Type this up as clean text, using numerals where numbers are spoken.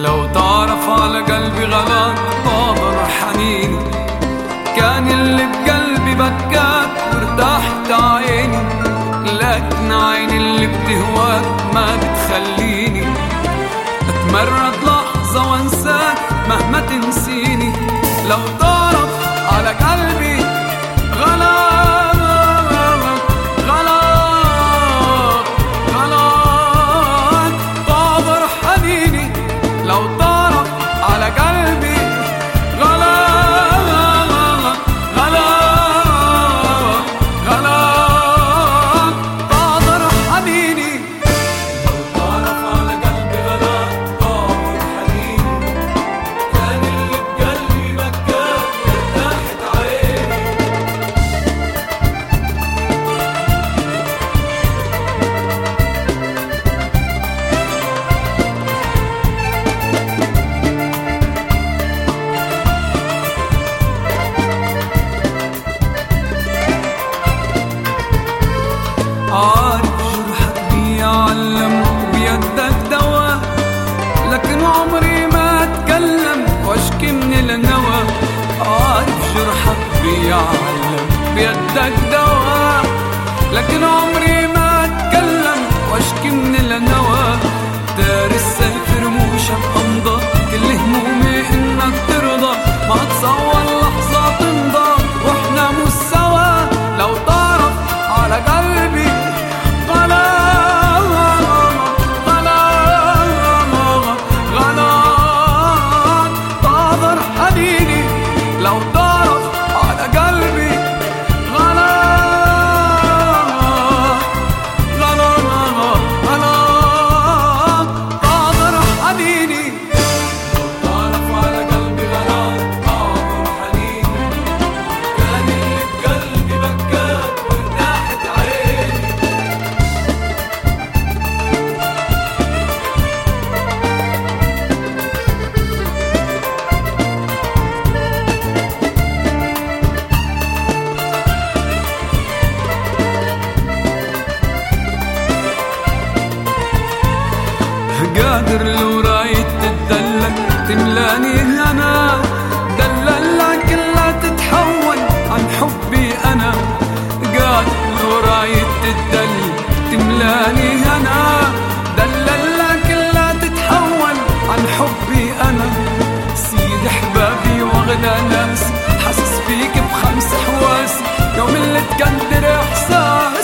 لو تعرف على قلبي غلاك طابر حنيني، كان اللي بقلبي بكاك وارتحت عيني، لكن عيني اللي بتهواك ما بتخليني اتمرد لحظة وانساك مهما تنسيني. لو تعرف على قلبي غلاك غلاك غلاك طابر حنيني، لو تعرف على قلبي غلاك غلاك غلاك طابر حنيني، لو تعرف على قلبي غلاك طابر حنيني، كان اللي بقلبي بكاك وارتاحت عيني. عارف جرحك بيعلم وبيدك دواء، لكن عمري ما اتكلم واشكي من النوى. عارف جرحك بيعلم بيدك دواء، لكن عمري ما اتكلم واشكي من النوى. دار السيف رموشك امضى، كل همومي انك ترضى، ما اتصور لحظة تمضى واحنا مش سوا. لو تعرف على قلبي غلاك غلاك غلاك طابر حنيني، لو تعرف على قلبي غلاك غلاك غلاك طابر حنيني، لو تعرف على قلبي غلاك طابر حنيني، كان اللي بقلبي بكاك وارتاحت عيني. قادر لو رايد تدلك تملاني هنا، دللك لا تتحول عن حبي أنا. قادر لو رايد تدلك تملاني هنا، دللك لا تتحول عن حبي أنا. سيد أحبابي وأغلى ناس، حاسس فيك بخمس حواس، يوم اللي تقدر إحساس